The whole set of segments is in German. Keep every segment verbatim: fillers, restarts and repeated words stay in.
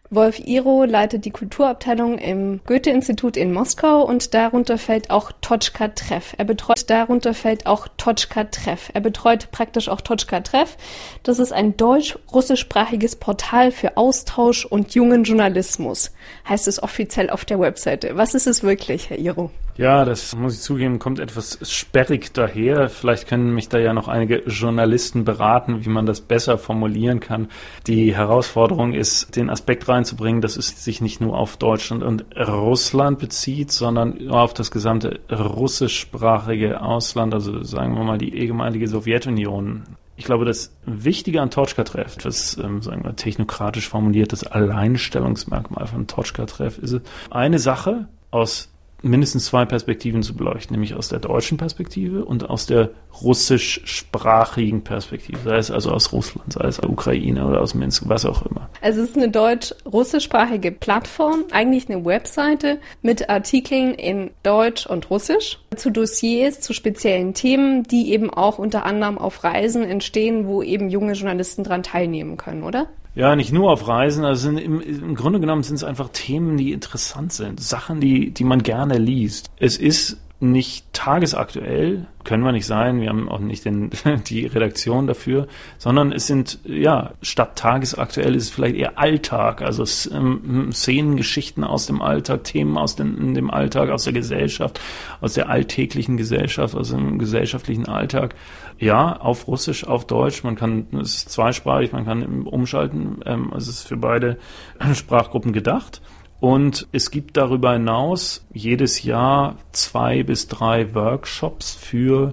Wolf Iro leitet die Kulturabteilung im Goethe-Institut in Moskau und darunter fällt auch Točka Treff. Er betreut darunter fällt auch Točka Treff. Er betreut praktisch auch Točka Treff. Das ist ein deutsch-russischsprachiges Portal für Austausch und jungen Journalismus, heißt es offiziell auf der Webseite. Was ist es wirklich, Herr Iro? Ja, das muss ich zugeben, kommt etwas sperrig daher. Vielleicht können mich da ja noch einige Journalisten beraten, wie man das besser formulieren kann. Die Herausforderung ist, den Aspekt reinzubringen, dass es sich nicht nur auf Deutschland und Russland bezieht, sondern auf das gesamte russischsprachige Ausland, also sagen wir mal die ehemalige Sowjetunion. Ich glaube, das Wichtige an Točka Treff, das ähm, sagen wir technokratisch formuliert, das Alleinstellungsmerkmal von Točka Treff ist es, eine Sache aus mindestens zwei Perspektiven zu beleuchten, nämlich aus der deutschen Perspektive und aus der russischsprachigen Perspektive, sei es also aus Russland, sei es aus der Ukraine oder aus Minsk, was auch immer. Also es ist eine deutsch-russischsprachige Plattform, eigentlich eine Webseite mit Artikeln in Deutsch und Russisch zu Dossiers, zu speziellen Themen, die eben auch unter anderem auf Reisen entstehen, wo eben junge Journalisten dran teilnehmen können, oder? Ja, nicht nur auf Reisen, also sind im, im Grunde genommen sind es einfach Themen, die interessant sind, Sachen, die, die man gerne liest. Es ist nicht tagesaktuell, können wir nicht sein, wir haben auch nicht den, die Redaktion dafür, sondern es sind, ja, statt tagesaktuell ist es vielleicht eher Alltag, also ähm, Szenen, Geschichten aus dem Alltag, Themen aus dem, dem Alltag, aus der Gesellschaft, aus der alltäglichen Gesellschaft, aus dem gesellschaftlichen Alltag. Ja, auf Russisch, auf Deutsch, man kann, es ist zweisprachig, man kann umschalten, ähm, es ist für beide Sprachgruppen gedacht. Und es gibt darüber hinaus jedes Jahr zwei bis drei Workshops für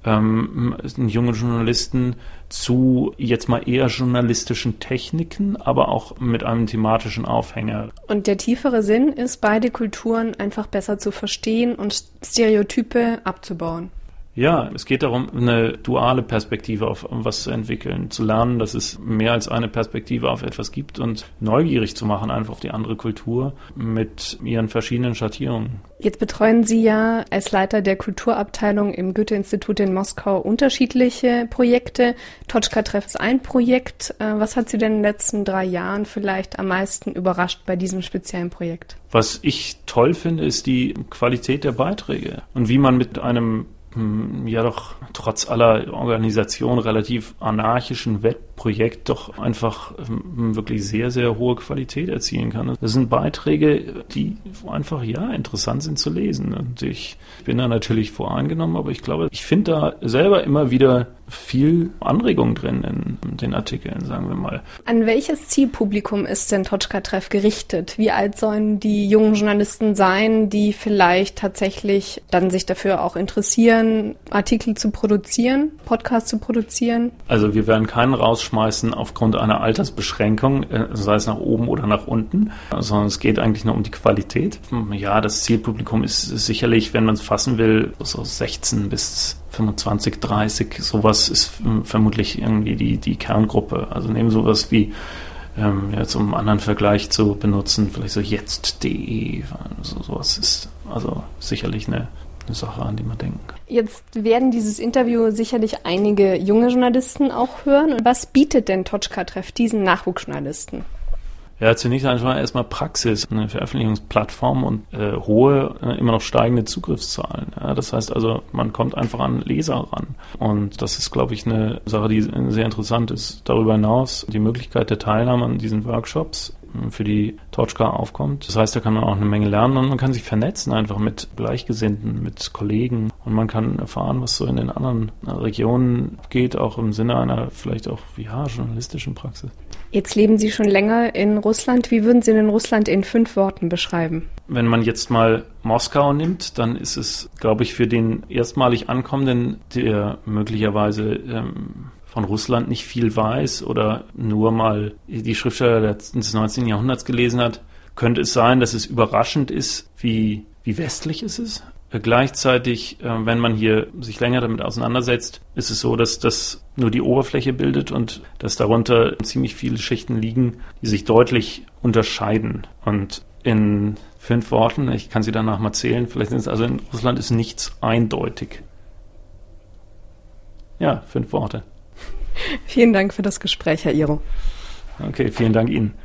ähm, junge Journalisten zu jetzt mal eher journalistischen Techniken, aber auch mit einem thematischen Aufhänger. Und der tiefere Sinn ist, beide Kulturen einfach besser zu verstehen und Stereotype abzubauen. Ja, es geht darum, eine duale Perspektive auf was zu entwickeln, zu lernen, dass es mehr als eine Perspektive auf etwas gibt und neugierig zu machen einfach auf die andere Kultur mit ihren verschiedenen Schattierungen. Jetzt betreuen Sie ja als Leiter der Kulturabteilung im Goethe-Institut in Moskau unterschiedliche Projekte. Točka Treff ist ein Projekt. Was hat Sie denn in den letzten drei Jahren vielleicht am meisten überrascht bei diesem speziellen Projekt? Was ich toll finde, ist die Qualität der Beiträge und wie man mit einem ja doch trotz aller Organisation relativ anarchischen Wettprojekt doch einfach wirklich sehr, sehr hohe Qualität erzielen kann. Das sind Beiträge, die einfach, ja, interessant sind zu lesen. Und ich bin da natürlich voreingenommen, aber ich glaube, ich finde da selber immer wieder viel Anregung drin in den Artikeln, sagen wir mal. An welches Zielpublikum ist denn Točka Treff gerichtet? Wie alt sollen die jungen Journalisten sein, die vielleicht tatsächlich dann sich dafür auch interessieren, Artikel zu produzieren, Podcasts zu produzieren? Also wir werden keinen rausschmeißen aufgrund einer Altersbeschränkung, sei es nach oben oder nach unten, sondern es geht eigentlich nur um die Qualität. Ja, das Zielpublikum ist sicherlich, wenn man es fassen will, so sechzehn bis fünfundzwanzig, dreißig, sowas ist vermutlich irgendwie die, die Kerngruppe. Also nehmen sowas wie, ähm, jetzt um einen anderen Vergleich zu benutzen, vielleicht so jetzt punkt de, also sowas ist also sicherlich eine, eine Sache, an die man denken kann. Jetzt werden dieses Interview sicherlich einige junge Journalisten auch hören. Was bietet denn Točka Treff diesen Nachwuchsjournalisten? Ja, zunächst einmal erstmal Praxis, eine Veröffentlichungsplattform und äh, hohe, äh, immer noch steigende Zugriffszahlen. Ja, das heißt also, man kommt einfach an Leser ran. Und das ist, glaube ich, eine Sache, die sehr interessant ist. Darüber hinaus die Möglichkeit der Teilnahme an diesen Workshops, für die Točka aufkommt. Das heißt, da kann man auch eine Menge lernen und man kann sich vernetzen einfach mit Gleichgesinnten, mit Kollegen und man kann erfahren, was so in den anderen Regionen geht, auch im Sinne einer vielleicht auch, ja, journalistischen Praxis. Jetzt leben Sie schon länger in Russland. Wie würden Sie denn Russland in fünf Worten beschreiben? Wenn man jetzt mal Moskau nimmt, dann ist es, glaube ich, für den erstmalig Ankommenden, der möglicherweise ähm, von Russland nicht viel weiß oder nur mal die Schriftsteller des neunzehnten Jahrhunderts gelesen hat, könnte es sein, dass es überraschend ist, wie, wie westlich es ist. Gleichzeitig, äh, wenn man hier sich länger damit auseinandersetzt, ist es so, dass das nur die Oberfläche bildet und dass darunter ziemlich viele Schichten liegen, die sich deutlich unterscheiden. Und in fünf Worten, ich kann sie danach mal zählen, vielleicht sind es, also in Russland ist nichts eindeutig. Ja, fünf Worte. Vielen Dank für das Gespräch, Herr Iro. Okay, vielen Dank Ihnen.